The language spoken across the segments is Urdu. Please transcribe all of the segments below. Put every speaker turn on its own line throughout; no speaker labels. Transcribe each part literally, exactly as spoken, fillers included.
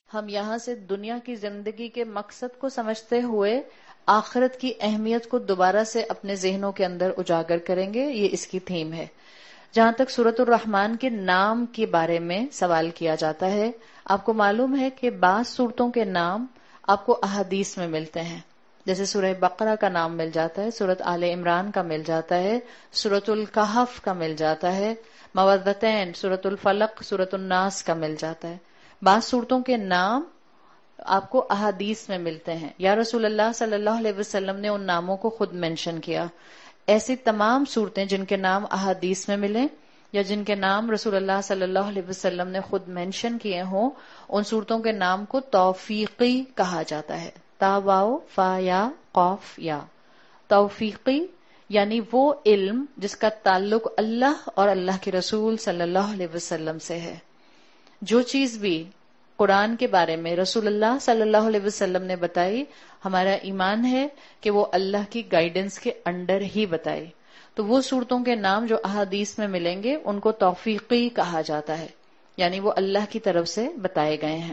ہم یہاں سے دنیا کی زندگی کے مقصد کو سمجھتے ہوئے آخرت کی اہمیت کو دوبارہ سے اپنے ذہنوں کے اندر اجاگر کریں گے. یہ اس کی تھیم ہے. جہاں تک سورۃ الرحمن کے نام کے بارے میں سوال کیا جاتا ہے، آپ کو معلوم ہے کہ بعض سورتوں کے نام آپ کو احادیث میں ملتے ہیں. جیسے سورہ بقرہ کا نام مل جاتا ہے، سورۃ آل عمران کا مل جاتا ہے، سورۃ الکہف کا مل جاتا ہے، مودتین، سورۃ الفلق، سورۃ الناس کا مل جاتا ہے. بعض سورتوں کے نام آپ کو احادیث میں ملتے ہیں. یا رسول اللہ صلی اللہ علیہ وسلم نے ان ناموں کو خود مینشن کیا. ایسی تمام صورتیں جن کے نام احادیث میں ملیں یا جن کے نام رسول اللہ صلی اللہ علیہ وسلم نے خود مینشن کیے ہوں، ان صورتوں کے نام کو توفیقی کہا جاتا ہے. تا واو فا یا قاف یا. توفیقی یعنی وہ علم جس کا تعلق اللہ اور اللہ کے رسول صلی اللہ علیہ وسلم سے ہے. جو چیز بھی قرآن کے بارے میں رسول اللہ صلی اللہ علیہ وسلم نے بتائی، ہمارا ایمان ہے کہ وہ اللہ کی گائیڈنس کے انڈر ہی بتائی. تو وہ صورتوں کے نام جو احادیث میں ملیں گے ان کو توفیقی کہا جاتا ہے، یعنی وہ اللہ کی طرف سے بتائے گئے ہیں.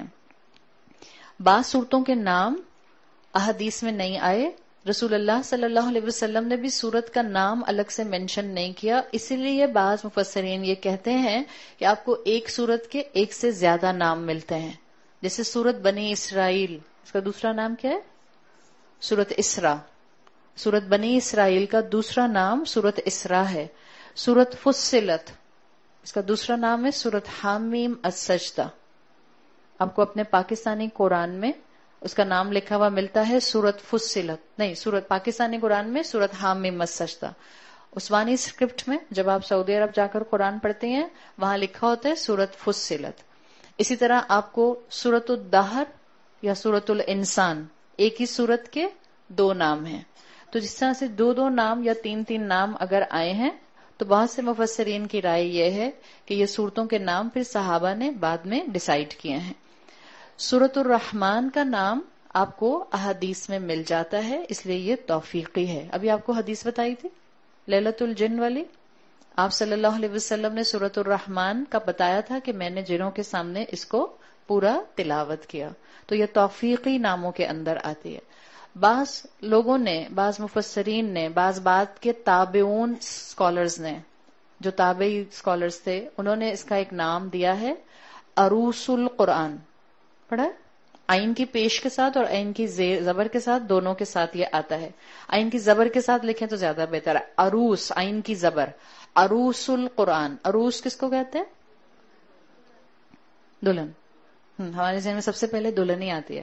بعض صورتوں کے نام احادیث میں نہیں آئے، رسول اللہ صلی اللہ علیہ وسلم نے بھی سورت کا نام الگ سے مینشن نہیں کیا، اسی لیے بعض مفسرین یہ کہتے ہیں کہ آپ کو ایک سورت کے ایک سے زیادہ نام ملتے ہیں. جیسے سورت بنی اسرائیل، اس کا دوسرا نام کیا ہے؟ سورت اسراء. سورت بنی اسرائیل کا دوسرا نام سورت اسراء ہے. سورت فصلت، اس کا دوسرا نام ہے سورت حامیم السجدہ. آپ کو اپنے پاکستانی قرآن میں اس کا نام لکھا ہوا ملتا ہے سورت فصلت، نہیں، سورت پاکستانی قرآن میں سورت حامیم السجدہ. عثمانی اسکرپٹ میں جب آپ سعودی عرب جا کر قرآن پڑھتے ہیں وہاں لکھا ہوتا ہے سورت فصلت. اسی طرح آپ کو سورت الدہر یا سورت الانسان، ایک ہی سورت کے دو نام ہیں. تو جس طرح سے دو دو نام یا تین تین نام اگر آئے ہیں تو بہت سے مفسرین کی رائے یہ ہے کہ یہ صورتوں کے نام پھر صحابہ نے بعد میں ڈیسائیڈ کیے ہیں. سورۃ الرحمن کا نام آپ کو احادیث میں مل جاتا ہے، اس لیے یہ توفیقی ہے. ابھی آپ کو حدیث بتائی تھی لیلۃ الجن والی، آپ صلی اللہ علیہ وسلم نے سورۃ الرحمن کا بتایا تھا کہ میں نے جنوں کے سامنے اس کو پورا تلاوت کیا. تو یہ توفیقی ناموں کے اندر آتی ہے. بعض لوگوں نے، بعض مفسرین نے، بعض بات کے تابعون اسکالرز نے، جو تابعی اسکالرز تھے، انہوں نے اس کا ایک نام دیا ہے عروس القرآن. پڑھا ہے؟ عین کی پیش کے ساتھ اور عین کی زبر کے ساتھ، دونوں کے ساتھ یہ آتا ہے. عین کی زبر کے ساتھ لکھیں تو زیادہ بہتر ہے. عروس، عین کی زبر، عروس القرآن. عروس کس کو کہتے ہیں؟ دلہن. ہمارے ذہن میں سب سے پہلے دلہن ہی آتی ہے.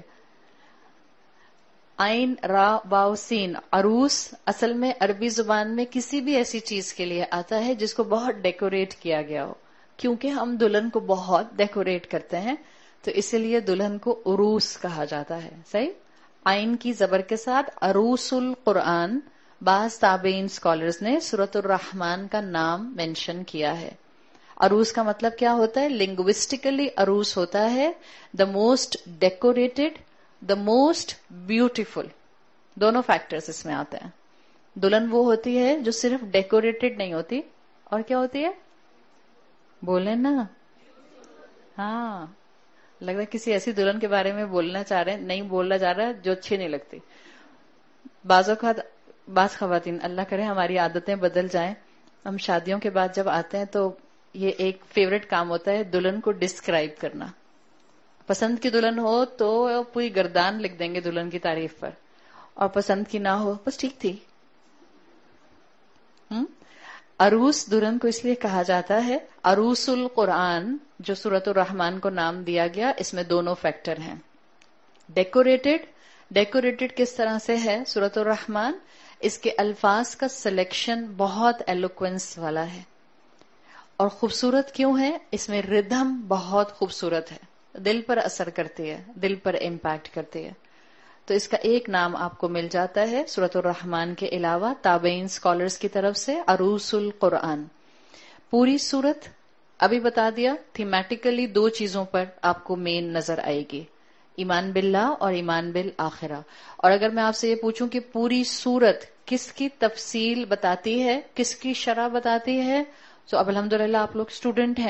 عین را واو سین. عروس اصل میں عربی زبان میں کسی بھی ایسی چیز کے لیے آتا ہے جس کو بہت ڈیکوریٹ کیا گیا ہو. کیونکہ ہم دلہن کو بہت ڈیکوریٹ کرتے ہیں تو اسی لیے دلہن کو عروس کہا جاتا ہے. صحیح. عین کی زبر کے ساتھ عروس القرآن. بعض تابعین اسکالرز نے سورۃ الرحمن کا نام مینشن کیا ہے. عروس کا مطلب کیا ہوتا ہے؟ لنگوسٹیکلی عروس ہوتا ہے the most decorated, the most beautiful. دونوں فیکٹرز اس میں آتے ہیں. دلہن وہ ہوتی ہے جو صرف ڈیکوریٹڈ نہیں ہوتی، اور کیا ہوتی ہے؟ بولیں نا. ہاں، لگ رہا ہے کسی ایسی دلہن کے بارے میں بولنا چاہ رہے ہیں، نہیں بولنا چاہ رہا جو اچھی نہیں لگتی. بعض اوقات بعض خواتین، اللہ کرے ہماری عادتیں بدل جائیں، ہم شادیوں کے بعد جب آتے ہیں تو یہ ایک فیوریٹ کام ہوتا ہے دلہن کو ڈسکرائب کرنا. پسند کی دلہن ہو تو پوری گردان لکھ دیں گے دلہن کی تعریف پر، اور پسند کی نہ ہو بس ٹھیک تھی. ہم عروس دلہن کو اس لیے کہا جاتا ہے عروس القرآن. جو سورۃ الرحمن کو نام دیا گیا اس میں دونوں فیکٹر ہیں. ڈیکوریٹڈ. ڈیکوریٹڈ کس طرح سے ہے سورۃ الرحمن؟ اس کے الفاظ کا سلیکشن بہت ایلوکوینس والا ہے. اور خوبصورت کیوں ہے؟ اس میں ردھم بہت خوبصورت ہے، دل پر اثر کرتی ہے، دل پر امپیکٹ کرتی ہے. تو اس کا ایک نام آپ کو مل جاتا ہے سورۃ الرحمن کے علاوہ تابعین اسکالرز کی طرف سے عروس القرآن. پوری سورت ابھی بتا دیا تھیمیٹیکلی دو چیزوں پر آپ کو مین نظر آئے گی، ایمان باللہ اور ایمان بالآخرہ. اور اگر میں آپ سے یہ پوچھوں کہ پوری سورت کس کی تفصیل بتاتی ہے، کس کی شرح بتاتی ہے، تو اب الحمدللہ آپ لوگ اسٹوڈنٹ ہیں،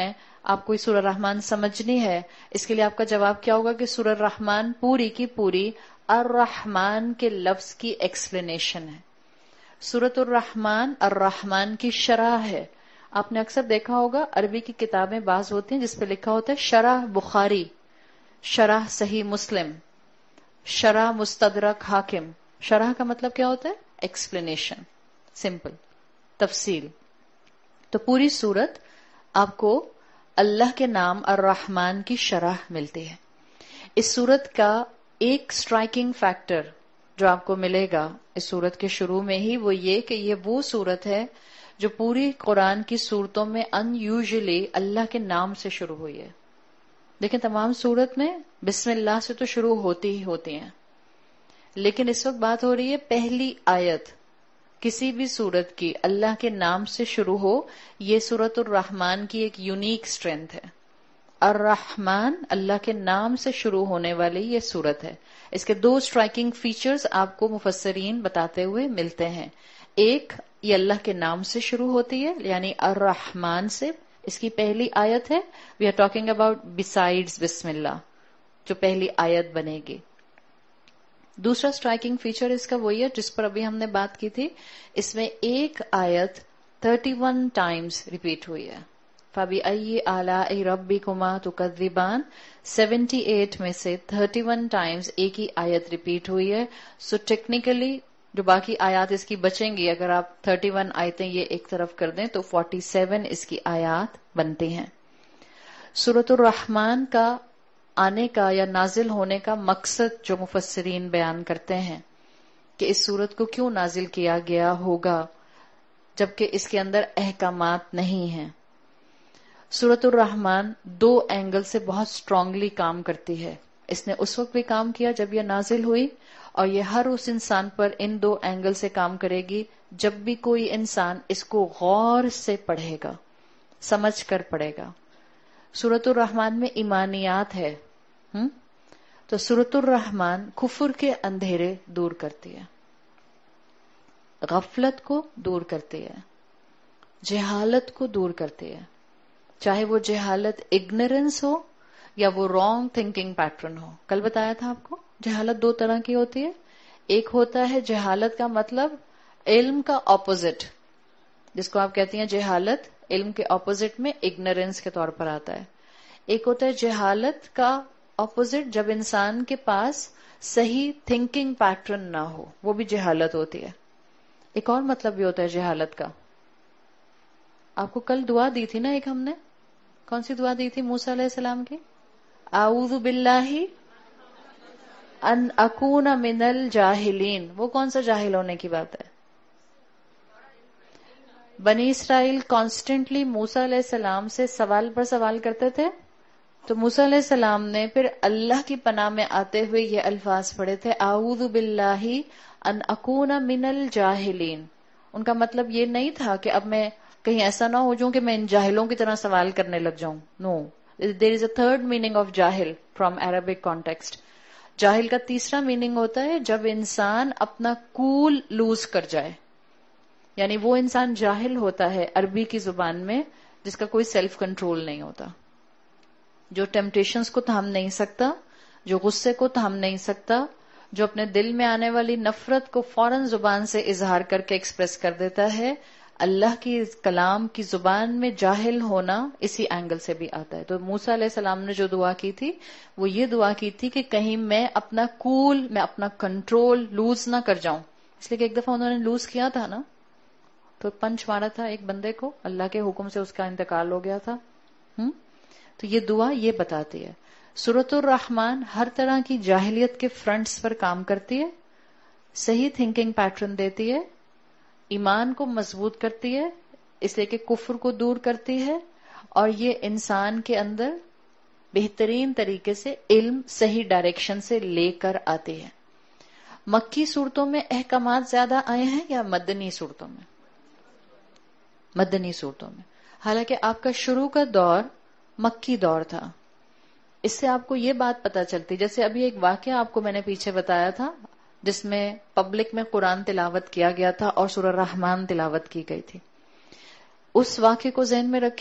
آپ کوئی سورہ رحمان سمجھنی ہے، اس کے لیے آپ کا جواب کیا ہوگا کہ سورہ رحمان پوری کی پوری الرحمن کے لفظ کی ایکسپلینیشن ہے. سورۃ الرحمن الرحمن کی شرح ہے. آپ نے اکثر دیکھا ہوگا عربی کی کتابیں بعض ہوتی ہیں جس پہ لکھا ہوتا ہے شرح بخاری، شرح صحیح مسلم، شرح مستدرک حاکم. شرح کا مطلب کیا ہوتا ہے؟ ایکسپلینیشن، سمپل، تفصیل. تو پوری سورت آپ کو اللہ کے نام الرحمن کی شرح ملتی ہے. اس سورت کا ایک سٹرائکنگ فیکٹر جو آپ کو ملے گا اس سورت کے شروع میں ہی، وہ یہ کہ یہ وہ سورت ہے جو پوری قرآن کی سورتوں میں ان یوزلی اللہ کے نام سے شروع ہوئی ہے. لیکن تمام سورت میں بسم اللہ سے تو شروع ہوتی ہی ہوتی ہیں، لیکن اس وقت بات ہو رہی ہے پہلی آیت کسی بھی سورت کی اللہ کے نام سے شروع ہو. یہ سورۃ الرحمن کی ایک یونیک اسٹرینتھ ہے. الرحمن اللہ کے نام سے شروع ہونے والی یہ سورت ہے. اس کے دو سٹرائکنگ فیچرز آپ کو مفسرین بتاتے ہوئے ملتے ہیں. ایک، یہ اللہ کے نام سے شروع ہوتی ہے یعنی الرحمن سے. اس کی پہلی آیت ہے. We are talking about besides بسم اللہ، جو پہلی آیت بنے گی. دوسرا سٹرائکنگ فیچر اس کا وہی ہے جس پر ابھی ہم نے بات کی تھی. اس میں ایک آیت تھرٹی ون ٹائمز ریپیٹ ہوئی ہے. فَبِأَيِّ آلَاءِ رَبِّكُمَا تُكَذِّبَانِ سیونٹی ایٹ میں سے تھرٹی ون ٹائمز ایک ہی آیت ریپیٹ ہوئی ہے. سو ٹیکنیکلی جو باقی آیات اس کی بچیں گی، اگر آپ تھرٹی ون آیتیں یہ ایک طرف کر دیں تو فورٹی سیون اس کی آیات بنتی ہیں. سورۃ الرحمن کا آنے کا یا نازل ہونے کا مقصد جو مفسرین بیان کرتے ہیں کہ اس سورت کو کیوں نازل کیا گیا ہوگا جبکہ اس کے اندر احکامات نہیں ہیں. سورۃ الرحمن دو اینگل سے بہت سٹرونگلی کام کرتی ہے. اس نے اس وقت بھی کام کیا جب یہ نازل ہوئی، اور یہ ہر اس انسان پر ان دو اینگل سے کام کرے گی جب بھی کوئی انسان اس کو غور سے پڑھے گا، سمجھ کر پڑھے گا. سورۃ الرحمن میں ایمانیات ہے. ہم؟ تو سورۃ الرحمن کفر کے اندھیرے دور کرتی ہے، غفلت کو دور کرتی ہے، جہالت کو دور کرتی ہے. چاہے وہ جہالت اگنورنس ہو یا وہ رانگ تھنکنگ پیٹرن ہو. کل بتایا تھا آپ کو جہالت دو طرح کی ہوتی ہے. ایک ہوتا ہے جہالت کا مطلب علم کا اپوزٹ، جس کو آپ کہتی ہیں جہالت علم کے اپوزٹ میں اگنورنس کے طور پر آتا ہے. ایک ہوتا ہے جہالت کا اپوزٹ جب انسان کے پاس صحیح تھنکنگ پیٹرن نہ ہو، وہ بھی جہالت ہوتی ہے. ایک اور مطلب بھی ہوتا ہے جہالت کا. آپ کو کل دعا دی تھی نا ایک ہم نے، کون سی دعا دی تھی موسیٰ علیہ السلام کی؟ اعوذ باللہ ان اکون من الجاہلین. وہ کون سا جاہل ہونے کی بات ہے؟ بنی اسرائیل کانسٹنٹلی موسیٰ علیہ السلام سے سوال پر سوال کرتے تھے، تو موسیٰ علیہ السلام نے پھر اللہ کی پناہ میں آتے ہوئے یہ الفاظ پڑھے تھے، اعوذ باللہ ان اکون من الجاہلین. ان کا مطلب یہ نہیں تھا کہ اب میں کہیں ایسا نہ ہو جاؤں کہ میں ان جاہلوں کی طرح سوال کرنے لگ جاؤں. No, there is a third meaning of جاہل فرام عربک کانٹیکسٹ. جاہل کا تیسرا میننگ ہوتا ہے جب انسان اپنا کول لوز کر جائے، یعنی وہ انسان جاہل ہوتا ہے عربی کی زبان میں جس کا کوئی سیلف کنٹرول نہیں ہوتا، جو ٹیمپٹیشنز کو تھام نہیں سکتا، جو غصے کو تھام نہیں سکتا، جو اپنے دل میں آنے والی نفرت کو فوراً زبان سے اظہار کر کے ایکسپریس کر دیتا ہے. اللہ کی کلام کی زبان میں جاہل ہونا اسی اینگل سے بھی آتا ہے. تو موسیٰ علیہ السلام نے جو دعا کی تھی وہ یہ دعا کی تھی کہ کہیں میں اپنا کول، میں اپنا کنٹرول لوز نہ کر جاؤں. اس لیے کہ ایک دفعہ انہوں نے لوز کیا تھا نا، تو پنچ مارا تھا ایک بندے کو، اللہ کے حکم سے اس کا انتقال ہو گیا تھا. ہم؟ تو یہ دعا یہ بتاتی ہے. سورۃ الرحمن ہر طرح کی جاہلیت کے فرنٹس پر کام کرتی ہے، صحیح تھنکنگ پیٹرن دیتی ہے، ایمان کو مضبوط کرتی ہے اس لیے کہ کفر کو دور کرتی ہے، اور یہ انسان کے اندر بہترین طریقے سے علم صحیح ڈائریکشن سے لے کر آتی ہے. مکی صورتوں میں احکامات زیادہ آئے ہیں یا مدنی صورتوں میں؟ مدنی صورتوں میں. حالانکہ آپ کا شروع کا دور مکی دور تھا. اس سے آپ کو یہ بات پتا چلتی، جیسے ابھی ایک واقعہ آپ کو میں نے پیچھے بتایا تھا جس میں پبلک میں قرآن تلاوت کیا گیا تھا اور سورہ رحمان تلاوت کی گئی تھی. اس واقعے کو ذہن میں رکھیں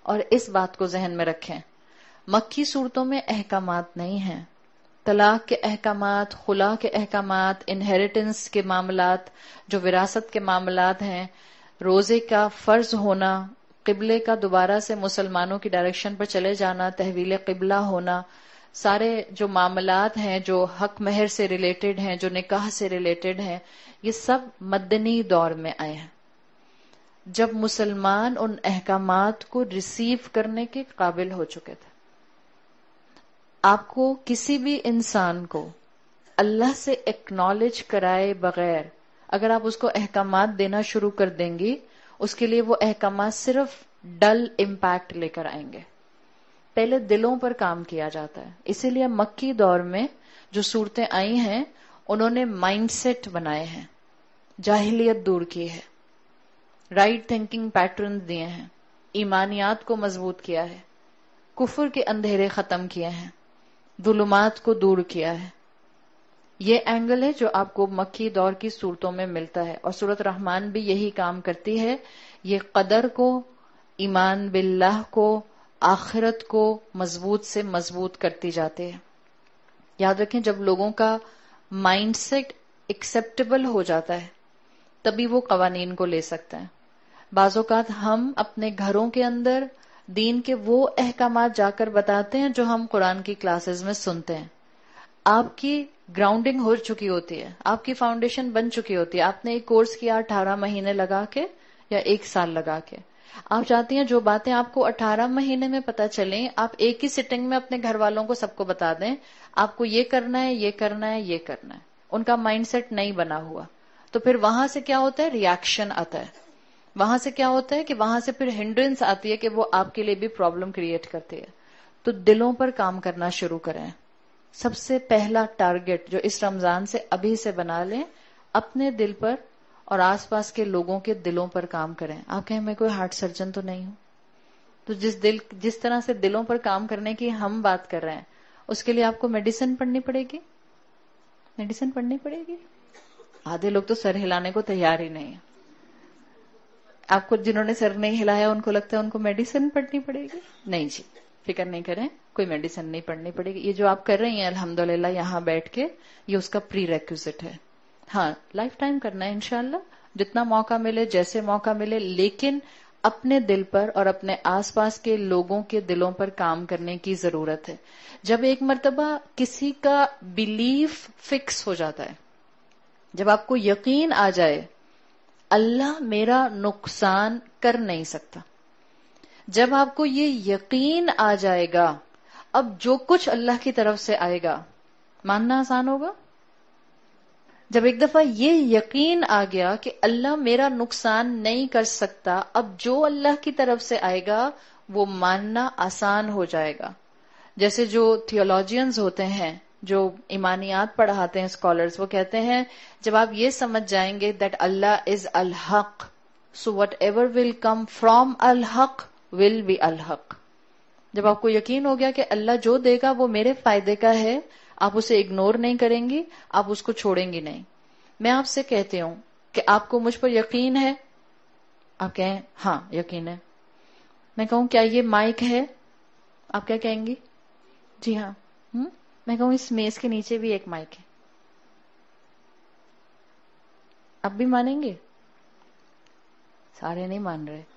اور اس بات کو ذہن میں رکھیں، مکی صورتوں میں احکامات نہیں ہیں، طلاق کے احکامات، خلا کے احکامات، انہیریٹنس کے معاملات، جو وراثت کے معاملات ہیں، روزے کا فرض ہونا، قبلے کا دوبارہ سے مسلمانوں کی ڈائریکشن پر چلے جانا، تحویل قبلہ ہونا، سارے جو معاملات ہیں جو حق مہر سے ریلیٹڈ ہیں، جو نکاح سے ریلیٹڈ ہیں، یہ سب مدنی دور میں آئے ہیں، جب مسلمان ان احکامات کو ریسیو کرنے کے قابل ہو چکے تھے۔ آپ کو کسی بھی انسان کو اللہ سے ایکنالج کرائے بغیر اگر آپ اس کو احکامات دینا شروع کر دیں گی، اس کے لیے وہ احکامات صرف ڈل امپیکٹ لے کر آئیں گے۔ پہلے دلوں پر کام کیا جاتا ہے، اسی لیے مکی دور میں جو صورتیں آئی ہیں انہوں نے مائنڈ سیٹ بنائے ہیں، جاہلیت دور کی ہے، رائٹ تھنکنگ پیٹرن دیے ہیں، ایمانیات کو مضبوط کیا ہے، کفر کے اندھیرے ختم کیے ہیں، ظلمات کو دور کیا ہے۔ یہ اینگل ہے جو آپ کو مکی دور کی صورتوں میں ملتا ہے، اور سورۃ رحمان بھی یہی کام کرتی ہے، یہ قدر کو، ایمان باللہ کو، آخرت کو مضبوط سے مضبوط کرتی جاتی ہے۔ یاد رکھیں جب لوگوں کا مائنڈ سیٹ ایکسیپٹیبل ہو جاتا ہے تبھی وہ قوانین کو لے سکتے ہیں۔ بعض اوقات ہم اپنے گھروں کے اندر دین کے وہ احکامات جا کر بتاتے ہیں جو ہم قرآن کی کلاسز میں سنتے ہیں، آپ کی گراؤنڈنگ ہو چکی ہوتی ہے، آپ کی فاؤنڈیشن بن چکی ہوتی ہے، آپ نے ایک کورس کیا اٹھارہ مہینے لگا کے یا ایک سال لگا کے، آپ چاہتی ہیں جو باتیں آپ کو اٹھارہ مہینے میں پتہ چلیں آپ ایک ہی سٹنگ میں اپنے گھر والوں کو سب کو بتا دیں، آپ کو یہ کرنا ہے، یہ کرنا ہے، یہ کرنا ہے۔ ان کا مائنڈ سیٹ نہیں بنا ہوا، تو پھر وہاں سے کیا ہوتا ہے، ریاکشن آتا ہے، وہاں سے کیا ہوتا ہے کہ وہاں سے پھر ہنڈرنس آتی ہے کہ وہ آپ کے لیے بھی پرابلم کریٹ کرتی ہے۔ تو دلوں پر کام کرنا شروع کریں۔ سب سے پہلا ٹارگٹ جو اس رمضان سے ابھی سے بنا لیں، اپنے دل پر اور آس پاس کے لوگوں کے دلوں پر کام کریں۔ آپ کہیں میں کوئی ہارٹ سرجن تو نہیں ہوں، تو جس دل جس طرح سے دلوں پر کام کرنے کی ہم بات کر رہے ہیں اس کے لیے آپ کو میڈیسن پڑھنی پڑے گی، میڈیسن پڑھنی پڑے گی۔ آدھے لوگ تو سر ہلانے کو تیار ہی نہیں ہے۔ آپ کو جنہوں نے سر نہیں ہلایا ان کو لگتا ہے ان کو میڈیسن پڑھنی پڑے گی؟ نہیں جی، فکر نہیں کریں، کوئی میڈیسن نہیں پڑھنی پڑے گی۔ یہ جو آپ کر رہی ہیں الحمدللہ یہاں بیٹھ کے، یہ اس کا پری ریکوزٹ ہے۔ ہاں لائف ٹائم کرنا ہے انشاءاللہ، جتنا موقع ملے، جیسے موقع ملے، لیکن اپنے دل پر اور اپنے آس پاس کے لوگوں کے دلوں پر کام کرنے کی ضرورت ہے۔ جب ایک مرتبہ کسی کا بیلیف فکس ہو جاتا ہے، جب آپ کو یقین آ جائے اللہ میرا نقصان کر نہیں سکتا، جب آپ کو یہ یقین آ جائے گا اب جو کچھ اللہ کی طرف سے آئے گا ماننا آسان ہوگا۔ جب ایک دفعہ یہ یقین آ گیا کہ اللہ میرا نقصان نہیں کر سکتا، اب جو اللہ کی طرف سے آئے گا وہ ماننا آسان ہو جائے گا۔ جیسے جو تھیولوجینز ہوتے ہیں، جو ایمانیات پڑھاتے ہیں اسکالرز، وہ کہتے ہیں جب آپ یہ سمجھ جائیں گے دیٹ اللہ از الحق، so whatever will come from الحق ول بی الحق۔ جب آپ کو یقین ہو گیا کہ اللہ جو دے گا وہ میرے فائدے کا ہے، آپ اسے اگنور نہیں کریں گی، آپ اس کو چھوڑیں گی نہیں۔ میں آپ سے کہتی ہوں کہ آپ کو مجھ پر یقین ہے، آپ کہیں ہاں یقین ہے۔ میں کہوں کیا یہ مائک ہے، آپ کیا کہیں گی؟ جی ہاں۔ ہم؟ میں کہوں اس میز کے نیچے بھی ایک مائک ہے، اب بھی مانیں گے؟ سارے نہیں مان رہے۔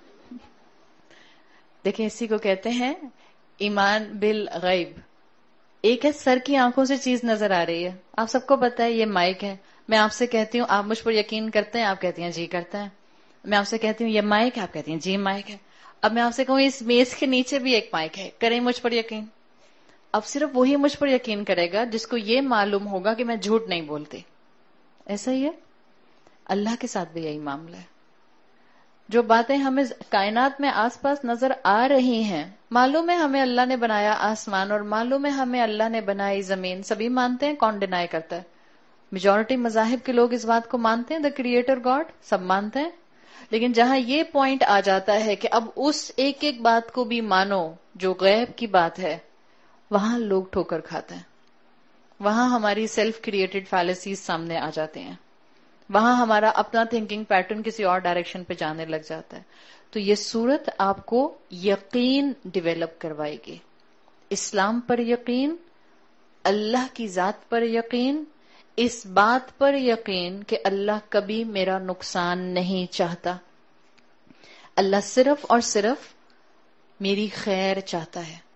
دیکھیں اسی کو کہتے ہیں ایمان بالغیب۔ ایک ہے سر کی آنکھوں سے چیز نظر آ رہی ہے، آپ سب کو پتا ہے یہ مائک ہے، میں آپ سے کہتی ہوں آپ مجھ پر یقین کرتے ہیں، آپ کہتی ہیں جی کرتے ہیں۔ میں آپ سے کہتی ہوں یہ مائک ہے، آپ کہتی ہیں جی مائک ہے۔ اب میں آپ سے کہوں اس میز کے نیچے بھی ایک مائک ہے، کریں مجھ پر یقین؟ اب صرف وہی مجھ پر یقین کرے گا جس کو یہ معلوم ہوگا کہ میں جھوٹ نہیں بولتی۔ ایسا ہی ہے اللہ کے ساتھ بھی یہی معاملہ ہے۔ جو باتیں ہمیں کائنات میں آس پاس نظر آ رہی ہیں، معلوم ہے ہمیں اللہ نے بنایا آسمان، اور معلوم ہے ہمیں اللہ نے بنائی زمین، سبھی مانتے ہیں، کون ڈینائی کرتا ہے؟ میجورٹی مذاہب کے لوگ اس بات کو مانتے ہیں، دا کریٹر گاڈ، سب مانتے ہیں۔ لیکن جہاں یہ پوائنٹ آ جاتا ہے کہ اب اس ایک ایک بات کو بھی مانو جو غیب کی بات ہے، وہاں لوگ ٹھوکر کھاتے ہیں، وہاں ہماری سیلف کریٹڈ فیلسیز سامنے آ جاتے ہیں۔ وہاں ہمارا اپنا تھنکنگ پیٹرن کسی اور ڈائریکشن پہ جانے لگ جاتا ہے. تو یہ سورت آپ کو یقین ڈیولپ کروائے گی، اسلام پر یقین، اللہ کی ذات پر یقین، اس بات پر یقین کہ اللہ کبھی میرا نقصان نہیں چاہتا، اللہ صرف اور صرف میری خیر چاہتا ہے.